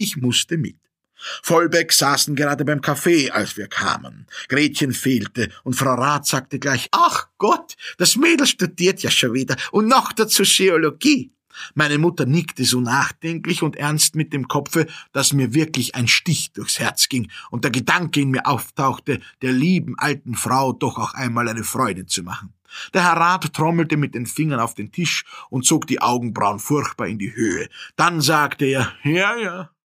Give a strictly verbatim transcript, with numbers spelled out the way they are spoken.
Ich musste mit. Vollbeck saßen gerade beim Kaffee, als wir kamen. Gretchen fehlte, und Frau Rath sagte gleich, »Ach Gott, das Mädel studiert ja schon wieder, und noch dazu Geologie.« Meine Mutter nickte so nachdenklich und ernst mit dem Kopfe, dass mir wirklich ein Stich durchs Herz ging und der Gedanke in mir auftauchte, der lieben alten Frau doch auch einmal eine Freude zu machen. Der Herr Rath trommelte mit den Fingern auf den Tisch und zog die Augenbrauen furchtbar in die Höhe. Dann sagte er, »Ja, ja,